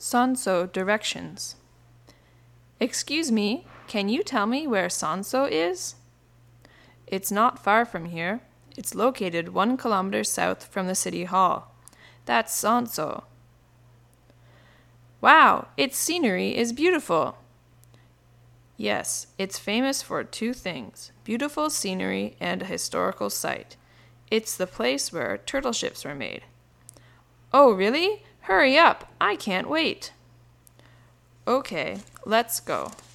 Sanso directions. Excuse me, can you tell me where Sanso is? It's not far from here. It's located 1 kilometer south from the city hall. That's Sanso. Wow, its scenery is beautiful. Yes, it's famous for 2 things, beautiful scenery and a historical site. It's the place where turtle ships were made. Oh, really? Hurry up, I can't wait. Okay, let's go.